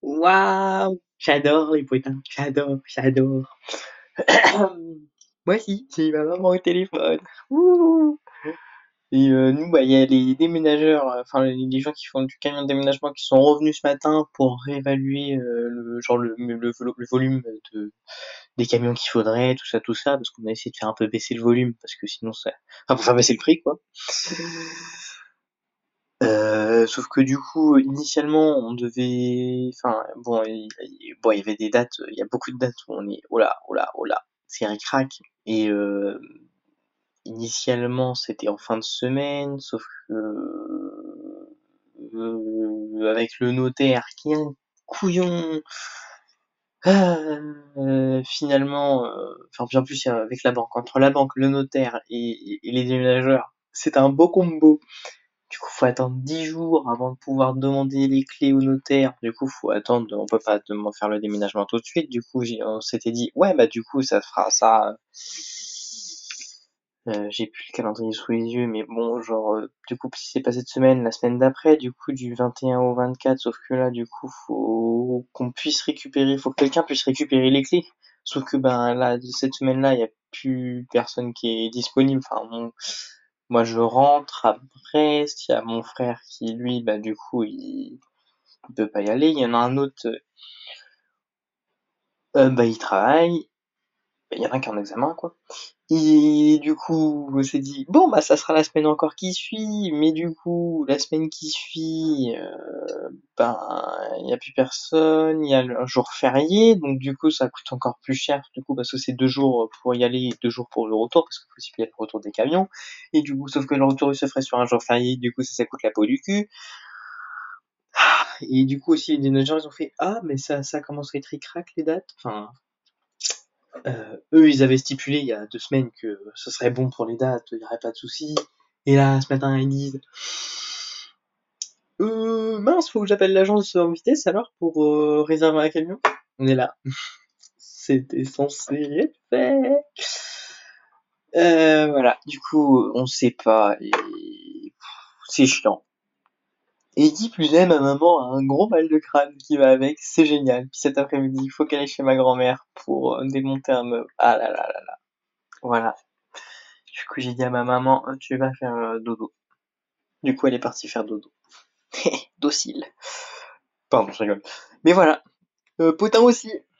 Waouh! J'adore les potins, j'adore. Moi aussi, j'ai ma maman au téléphone. Wouhou! Et nous, bah, il y a les déménageurs, enfin les gens qui font du camion de déménagement qui sont revenus ce matin pour réévaluer le genre le volume des camions qu'il faudrait, tout ça, parce qu'on a essayé de faire un peu baisser le volume, parce que sinon ça, enfin pour faire baisser le prix quoi. Sauf que du coup, initialement, on devait, enfin bon, bon, il y avait des dates, il y a beaucoup de dates où on est, oh là, c'est ric-rac. Et initialement, c'était en fin de semaine, sauf que avec le notaire qui est un couillon, finalement, enfin bien plus avec la banque, entre la banque, le notaire et les déménageurs, c'est un beau combo. Du coup, faut attendre 10 jours avant de pouvoir demander les clés au notaire. Du coup, faut attendre, on peut pas faire le déménagement tout de suite. Du coup, on s'était dit, ouais, bah du coup, ça fera ça. J'ai plus le calendrier sous les yeux, mais bon, genre, du coup, si c'est pas cette semaine, la semaine d'après, du coup, du 21 au 24, sauf que là, du coup, faut qu'on puisse récupérer, faut que quelqu'un puisse récupérer les clés. Sauf que, ben, là, cette semaine-là, il y a plus personne qui est disponible. Enfin, moi, je rentre à Brest, il y a mon frère qui, lui, bah, du coup, il peut pas y aller. Il y en a un autre, bah, il travaille. Il y en a un qui est en examen, quoi. Et du coup, on s'est dit, bon, bah, ça sera la semaine encore qui suit, mais du coup, la semaine qui suit, ben, il y a plus personne, il y a un jour férié, donc du coup, ça coûte encore plus cher, du coup, parce que c'est 2 jours pour y aller, 2 jours pour le retour, parce qu'il faut aussi payer le retour des camions, et du coup, sauf que le retour, il se ferait sur un jour férié, du coup, ça coûte la peau du cul, et du coup, aussi, les gens, ils ont fait, ah, mais ça commence à être ric-rac, les dates, enfin, eux, ils avaient stipulé il y a 2 semaines que ce serait bon pour les dates, il n'y aurait pas de soucis. Et là, ce matin, ils disent mince, faut que j'appelle l'agence en vitesse alors pour réserver un camion. On est là. C'était censé être fait. Voilà, du coup, on sait pas et c'est chiant. Et qui plus est, ma maman a un gros mal de crâne qui va avec, c'est génial. Puis cet après-midi, il faut qu'elle aille chez ma grand-mère pour démonter un meuble. Ah là là là là. Voilà. Du coup, j'ai dit à ma maman, tu vas faire dodo. Du coup, elle est partie faire dodo. Docile. Pardon, je rigole. Mais voilà. Potin aussi.